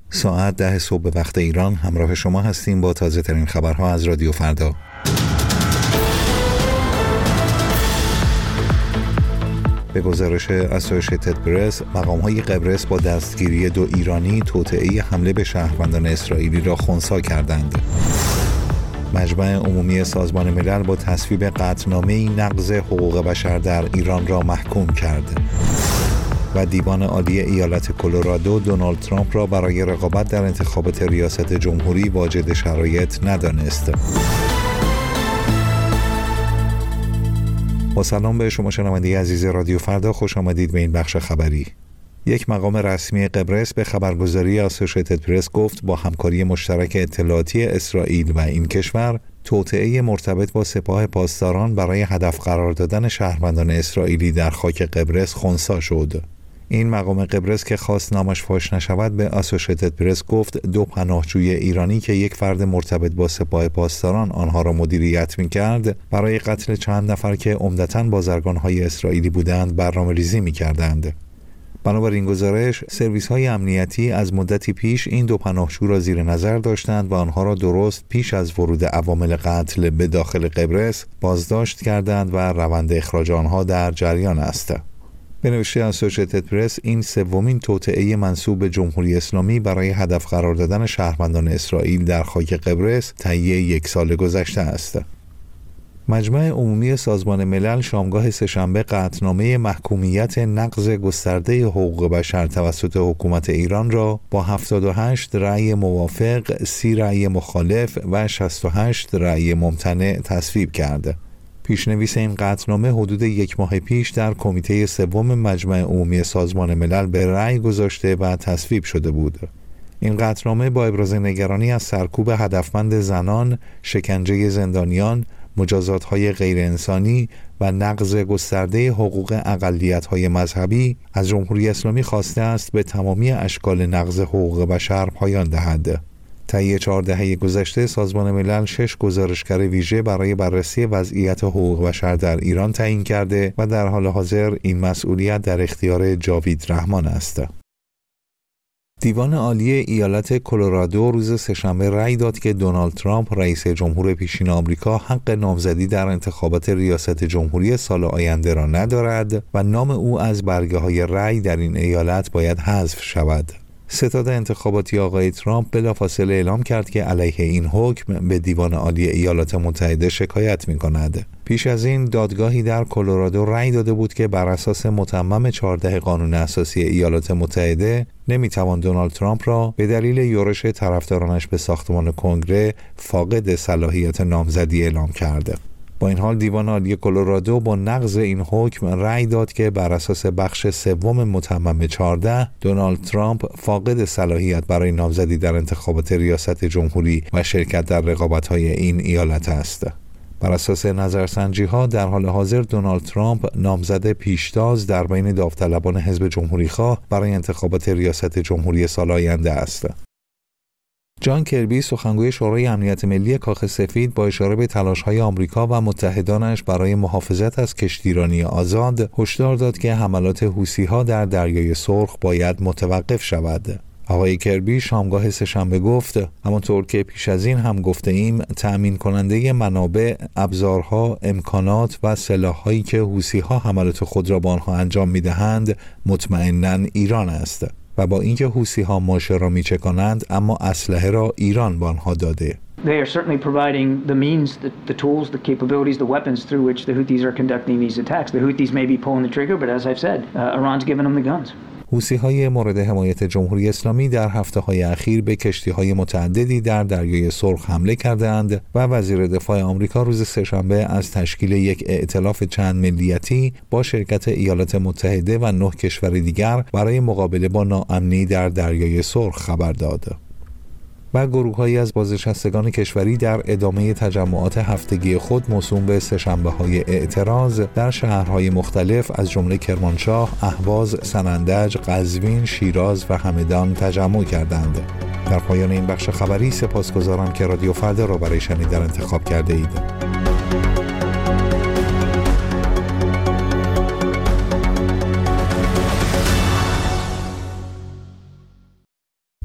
ساعت 10 صبح به وقت ایران همراه شما هستیم با تازه ترین خبرها از رادیو فردا. به گزارش اسوشیتد پرس، مقام‌های قبرس با دستگیری 2 ایرانی توطئه حمله به شهروندان اسرائیلی را خنثی کردند. مجمع عمومی سازمان ملل با تصویب قطعنامه‌ای نقض حقوق بشر در ایران را محکوم کرد. و دیوان عالی ایالت کلرادو دونالد ترامپ را برای رقابت در انتخابات ریاست جمهوری واجد شرایط ندانست. با سلام به شما شنونده عزیز رادیو فردا، خوش آمدید به این بخش خبری. یک مقام رسمی قبرس به خبرگزاری اسوشیتد پرس گفت با همکاری مشترک اطلاعاتی اسرائیل و این کشور، توطئه مرتبط با سپاه پاسداران برای هدف قرار دادن شهروندان اسرائیلی در خاک قبرس خنثی شد. این مقام قبرس که خواست نامش فاش نشود به اسوشیتد پرس گفت 2 پناهجوی ایرانی که یک فرد مرتبط با سپاه پاسداران آنها را مدیریت می‌کرد برای قتل چند نفر که عمدتاً بازرگان‌های اسرائیلی بودند برنامه‌ریزی می‌کردند. بنابراین گزارش، سرویس‌های امنیتی از مدتی پیش این 2 پناهجو را زیر نظر داشتند و آنها را درست پیش از ورود عوامل قتل به داخل قبرس بازداشت کردند و روند اخراج آنها در جریان است. به نوشته اسوشیتد پرس، این 3مین توطئه منسوب به جمهوری اسلامی برای هدف قرار دادن شهروندان اسرائیل در خاک قبرس طی 1 سال گذشته است. مجمع عمومی سازمان ملل شامگاه سه‌شنبه قطعنامه محکومیت نقض گسترده حقوق بشر توسط حکومت ایران را با 78 رأی موافق، 30 رأی مخالف و 68 رأی ممتنع تصویب کرد. پیشنویس این قطعنامه حدود 1 ماه پیش در کمیته 3 مجمع عمومی سازمان ملل به رأی گذاشته و تصویب شده بود. این قطعنامه با ابراز نگرانی از سرکوب هدفمند زنان، شکنجه زندانیان، مجازات‌های غیر انسانی و نقض گسترده حقوق اقلیت‌های مذهبی از جمهوری اسلامی خواسته است به تمامی اشکال نقض حقوق بشر پایان دهد. طی 4 دهه گذشته سازمان ملل 6 گزارشگر ویژه برای بررسی وضعیت حقوق بشر در ایران تعیین کرده و در حال حاضر این مسئولیت در اختیار جاوید رحمان است. دیوان عالی ایالت کلرادو روز سه‌شنبه رأی داد که دونالد ترامپ رئیس جمهور پیشین آمریکا حق نامزدی در انتخابات ریاست جمهوری سال آینده را ندارد و نام او از برگه‌های رأی در این ایالت باید حذف شود. ستاد انتخاباتی آقای ترامپ بلافاصله اعلام کرد که علیه این حکم به دیوان عالی ایالات متحده شکایت می‌کند. پیش از این دادگاهی در کلرادو رأی داده بود که بر اساس متمم 14 قانون اساسی ایالات متحده نمی‌توان دونالد ترامپ را به دلیل یورش طرفدارانش به ساختمان کنگره فاقد صلاحیت نامزدی اعلام کرده. با این حال دیوان عالی کلرادو با نقض این حکم رأی داد که بر اساس بخش 3 متمم 14 دونالد ترامپ فاقد صلاحیت برای نامزدی در انتخابات ریاست جمهوری و شرکت در رقابت‌های این ایالت است. بر اساس نظرسنجی‌ها در حال حاضر دونالد ترامپ نامزد پیشتاز در بین داوطلبان حزب جمهوری‌خواه برای انتخابات ریاست جمهوری سال آینده است. جان کربی، سخنگوی شورای امنیت ملی کاخ سفید، با اشاره به تلاش‌های آمریکا و متحدانش برای محافظت از کشتیرانی آزاد، هشدار داد که حملات حوثی‌ها در دریای سرخ باید متوقف شود. آقای کربی شامگاه سه‌شنبه گفت: همانطور که پیش از این هم گفته ایم، تأمین کننده منابع، ابزارها، امکانات و سلاح‌هایی که حوثی‌ها حملات خود را با آنها انجام می‌دهند، مطمئناً ایران است. و با اینکه حوثی‌ها ماشه را می‌چکانند، اما اسلحه را ایران به آنها داده. They are certainly providing the means, the tools, the capabilities, the weapons through which the Houthis are conducting these attacks. The Houthis may be pulling the trigger, but as I've said, Iran's given them the guns. حوثی‌های مورد حمایت جمهوری اسلامی در هفته‌های اخیر به کشتی‌های متعددی در دریای سرخ حمله کردند و وزیر دفاع آمریکا روز سه‌شنبه از تشکیل یک ائتلاف چند ملیتی با شرکت ایالات متحده و 9 کشور دیگر برای مقابله با ناامنی در دریای سرخ خبر داد. و گروه‌هایی از بازنشستگان کشوری در ادامه تجمعات هفتگی خود موسوم به سه‌شنبه‌های اعتراض در شهرهای مختلف از جمله کرمانشاه، اهواز، سنندج، قزوین، شیراز و همدان تجمع کردند. در پایان این بخش خبری سپاسگزارم که رادیو فردا را برای شنیدن انتخاب کرده اید.